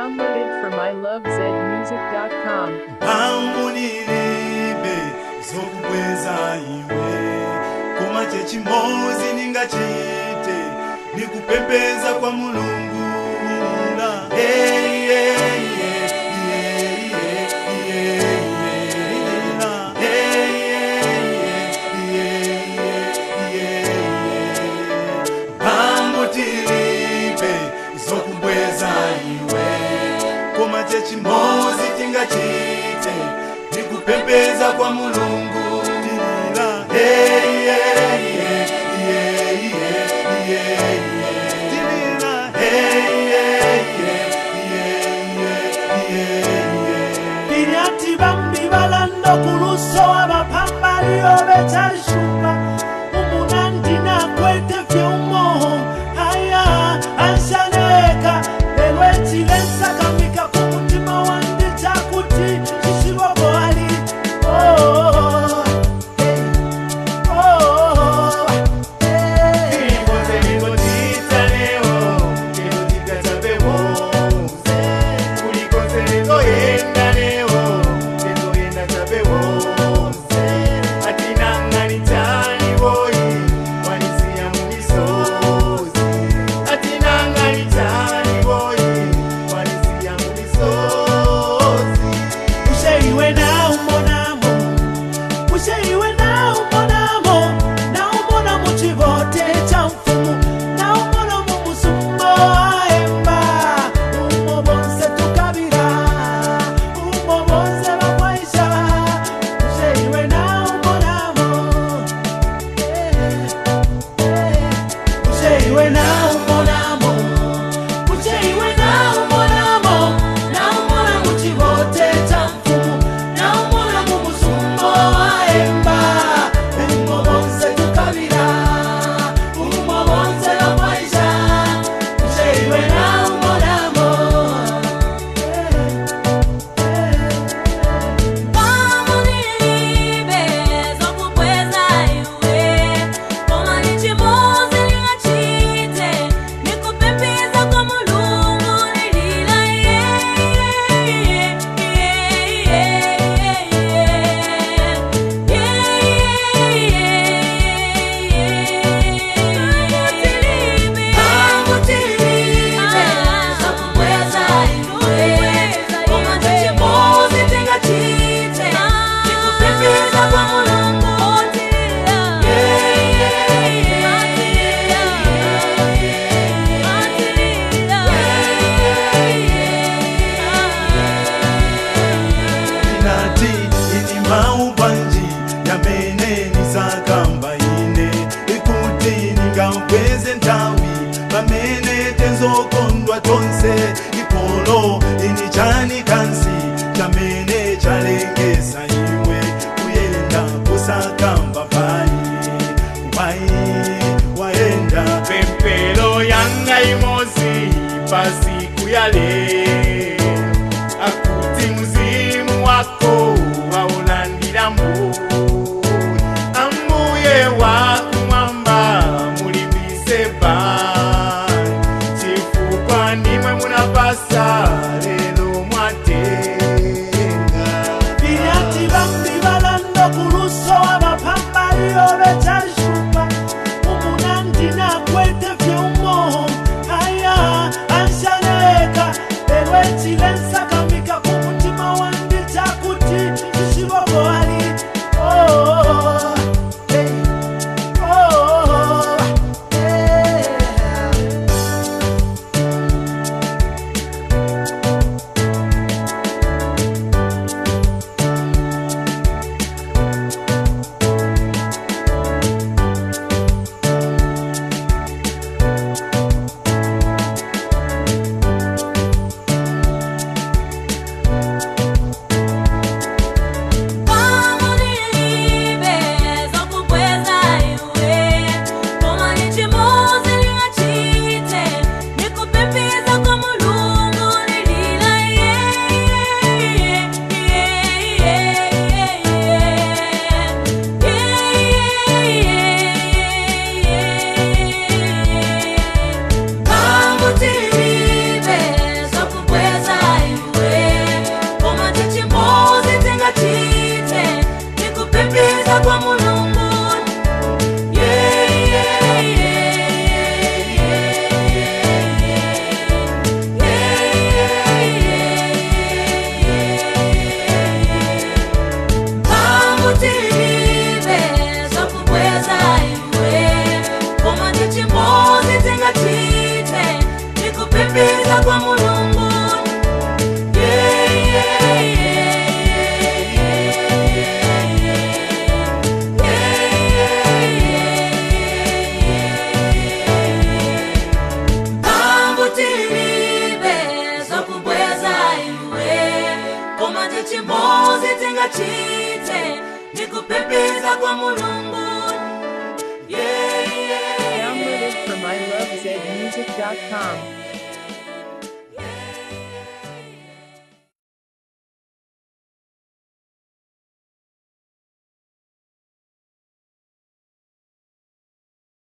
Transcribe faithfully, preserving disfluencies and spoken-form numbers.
Downloaded from i love zed music dot com. Amunilibe zokukweza iwe kuma chechimozi ningachite nikupembeza kwa Mulungu nila hey yeah yeah yeah yeah yeah nila hey yeah yeah yeah yeah Amutilibe zokukweza iwe kuma chechimozi tingachite nikupembeza kwa Mulungu nila hey yeah yeah yeah yeah yeah nila hey yeah yeah yeah yeah Binyati bambi balando kuluso abapambali obechashuka umunandi na kwete vyumo haya anshaneka elweti lensa kamika kumutima wandi chakuti chishiboko ali oh hey oh hey Ikoze likotita leo kero tikatabewo kulikoze lizoyenda leo lizoyenda tabewo atinangani tani boyi walisia mumisozi atinangani tani boyi walisia mumisozi Usheiwe na umonamo Usheiwe na umonamo Na umonamo chivote cha mfumu Na umonamo musumbo aemba Umo bonse tukabira Umo bonse bakwaisha Usheiwe na umonamo Usheiwe na umonamo Usheiwe na umonamo Na umonamo chivote cha mfumu Na umonamo musumbo aemba Umo bonse tukabira Umo bonse bakwaisha Usheiwe na umonamo Amunilibe zokukweza iwe koma nichimuzi ningachite nikupembeza kwa Mulungu nilila Inati ini maubanji yamene nisakamba ine ikuti ningampeze ntawi pamene tenzokondwa tonse ipolo ini chani kansi chamene chalengesa iwe kuyenda kusakamba pai pai waenda pempelo yanga imozi pasi kuyale akuti mzimu wako waulandira mbu ambuye wakumwamba mulimbise bani chifukwa nimwe munapasa lelo mwatenga Binyati bambi balando kuluso abapambali obechashuka umunandi na kwete vyumo haya anshaneka elweti nikupepeza kwa mulungu. Yeah, yeah, yeah, yeah, yeah, yeah. Pamutilibe zokubweza iwe, koma ndichimbuzi tingachite nikupepeza kwa mulungu. Yeah, yeah, yeah, yeah, yeah. Pamutilibe zokubweza iwe, koma ndichimbuzi tingachite nikupepeza kwa mulungu. Yeah, yeah, Download it from I love zed music dot com.